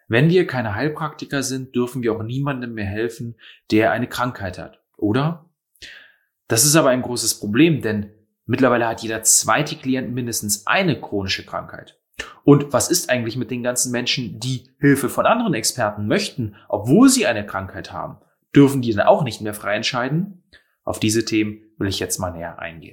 Wenn wir keine Heilpraktiker sind, dürfen wir auch niemandem mehr helfen, der eine Krankheit hat, oder? Das ist aber ein großes Problem, denn mittlerweile hat jeder zweite Klient mindestens eine chronische Krankheit. Und was ist eigentlich mit den ganzen Menschen, die Hilfe von anderen Experten möchten, obwohl sie eine Krankheit haben? Dürfen die dann auch nicht mehr frei entscheiden? Auf diese Themen will ich jetzt mal näher eingehen.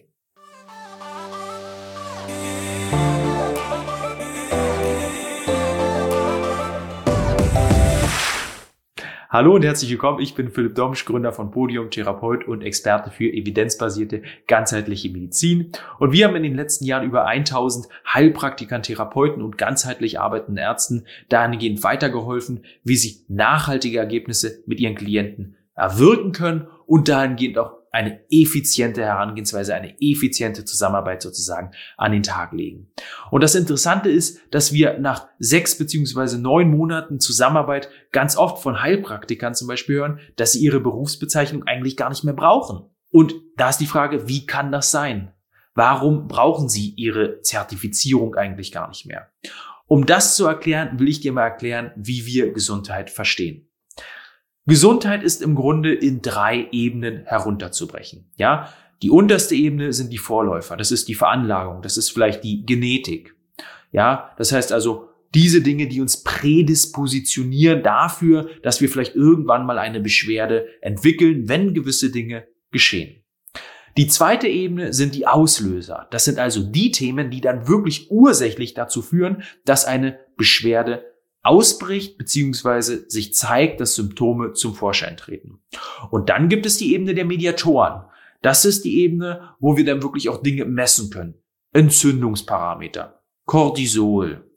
Hallo und herzlich willkommen, ich bin Philipp Domsch, Gründer von Podium, Therapeut und Experte für evidenzbasierte, ganzheitliche Medizin. Und wir haben in den letzten Jahren über 1000 Heilpraktikern, Therapeuten und ganzheitlich arbeitenden Ärzten dahingehend weitergeholfen, wie sie nachhaltige Ergebnisse mit ihren Klienten erwirken können und dahingehend auch eine effiziente Herangehensweise, eine effiziente Zusammenarbeit sozusagen an den Tag legen. Und das Interessante ist, dass wir nach 6 bzw. 9 Monaten Zusammenarbeit ganz oft von Heilpraktikern zum Beispiel hören, dass sie ihre Berufsbezeichnung eigentlich gar nicht mehr brauchen. Und da ist die Frage, wie kann das sein? Warum brauchen sie ihre Zertifizierung eigentlich gar nicht mehr? Um das zu erklären, will ich dir mal erklären, wie wir Gesundheit verstehen. Gesundheit ist im Grunde in 3 Ebenen herunterzubrechen. Ja, die unterste Ebene sind die Vorläufer. Das ist die Veranlagung. Das ist vielleicht die Genetik. Ja, das heißt also diese Dinge, die uns prädispositionieren dafür, dass wir vielleicht irgendwann mal eine Beschwerde entwickeln, wenn gewisse Dinge geschehen. Die zweite Ebene sind die Auslöser. Das sind also die Themen, die dann wirklich ursächlich dazu führen, dass eine Beschwerde ausbricht bzw. sich zeigt, dass Symptome zum Vorschein treten. Und dann gibt es die Ebene der Mediatoren. Das ist die Ebene, wo wir dann wirklich auch Dinge messen können. Entzündungsparameter, Cortisol,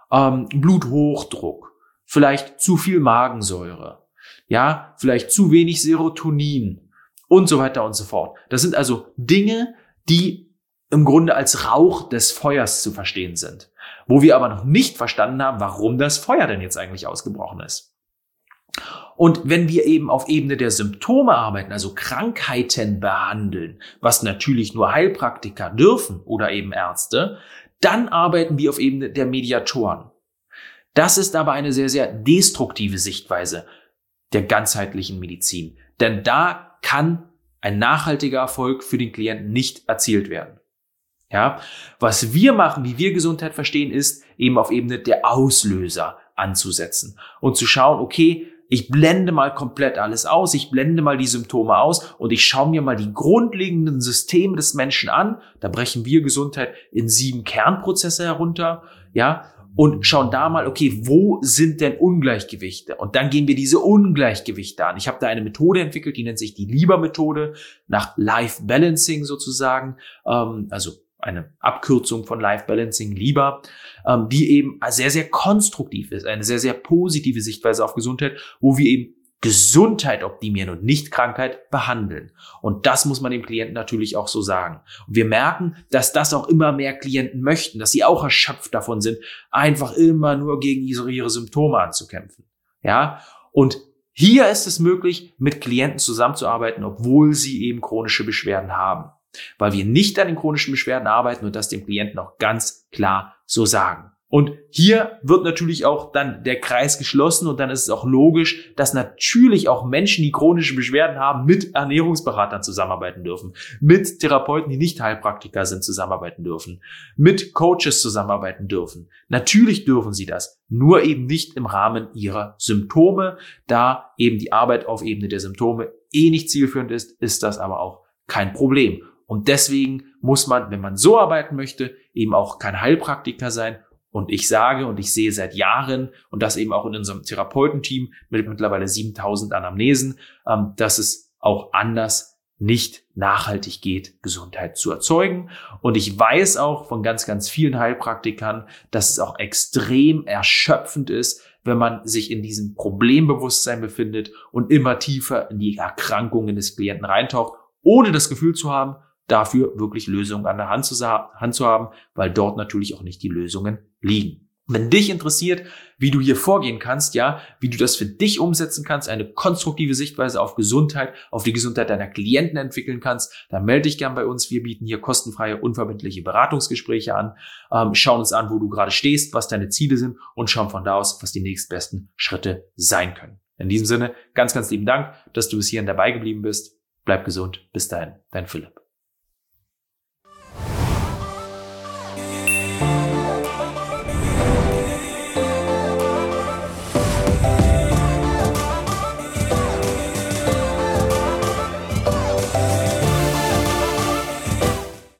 Bluthochdruck, vielleicht zu viel Magensäure, ja, vielleicht zu wenig Serotonin und so weiter und so fort. Das sind also Dinge, die im Grunde als Rauch des Feuers zu verstehen sind, wo wir aber noch nicht verstanden haben, warum das Feuer denn jetzt eigentlich ausgebrochen ist. Und wenn wir eben auf Ebene der Symptome arbeiten, also Krankheiten behandeln, was natürlich nur Heilpraktiker dürfen oder eben Ärzte, dann arbeiten wir auf Ebene der Mediatoren. Das ist aber eine sehr, sehr destruktive Sichtweise der ganzheitlichen Medizin, denn da kann ein nachhaltiger Erfolg für den Klienten nicht erzielt werden. Ja, was wir machen, wie wir Gesundheit verstehen, ist eben auf Ebene der Auslöser anzusetzen und zu schauen, okay, ich blende mal komplett alles aus, ich blende mal die Symptome aus und ich schaue mir mal die grundlegenden Systeme des Menschen an. Da brechen wir Gesundheit in 7 Kernprozesse herunter, ja, und schauen da mal, okay, wo sind denn Ungleichgewichte? Und dann gehen wir diese Ungleichgewichte an. Ich habe da eine Methode entwickelt, die nennt sich die LIBA-Methode, nach Life Balancing sozusagen, also eine Abkürzung von Life Balancing, LIBA, die eben sehr, sehr konstruktiv ist, eine sehr, sehr positive Sichtweise auf Gesundheit, wo wir eben Gesundheit optimieren und nicht Krankheit behandeln. Und das muss man dem Klienten natürlich auch so sagen. Und wir merken, dass das auch immer mehr Klienten möchten, dass sie auch erschöpft davon sind, einfach immer nur gegen ihre Symptome anzukämpfen. Ja, und hier ist es möglich, mit Klienten zusammenzuarbeiten, obwohl sie eben chronische Beschwerden haben. Weil wir nicht an den chronischen Beschwerden arbeiten und das dem Klienten auch ganz klar so sagen. Und hier wird natürlich auch dann der Kreis geschlossen und dann ist es auch logisch, dass natürlich auch Menschen, die chronische Beschwerden haben, mit Ernährungsberatern zusammenarbeiten dürfen, mit Therapeuten, die nicht Heilpraktiker sind, zusammenarbeiten dürfen, mit Coaches zusammenarbeiten dürfen. Natürlich dürfen sie das, nur eben nicht im Rahmen ihrer Symptome, da eben die Arbeit auf Ebene der Symptome nicht zielführend ist das aber auch kein Problem. Und deswegen muss man, wenn man so arbeiten möchte, eben auch kein Heilpraktiker sein. Und ich sage und ich sehe seit Jahren und das eben auch in unserem Therapeutenteam mit mittlerweile 7000 Anamnesen, dass es auch anders nicht nachhaltig geht, Gesundheit zu erzeugen. Und ich weiß auch von ganz, ganz vielen Heilpraktikern, dass es auch extrem erschöpfend ist, wenn man sich in diesem Problembewusstsein befindet und immer tiefer in die Erkrankungen des Klienten reintaucht, ohne das Gefühl zu haben, dafür wirklich Lösungen an der Hand zu haben, weil dort natürlich auch nicht die Lösungen liegen. Wenn dich interessiert, wie du hier vorgehen kannst, ja, wie du das für dich umsetzen kannst, eine konstruktive Sichtweise auf Gesundheit, auf die Gesundheit deiner Klienten entwickeln kannst, dann melde dich gern bei uns. Wir bieten hier kostenfreie, unverbindliche Beratungsgespräche an, schauen uns an, wo du gerade stehst, was deine Ziele sind und schauen von da aus, was die nächstbesten Schritte sein können. In diesem Sinne, ganz, ganz lieben Dank, dass du bis hierhin dabei geblieben bist. Bleib gesund. Bis dahin, dein Philipp.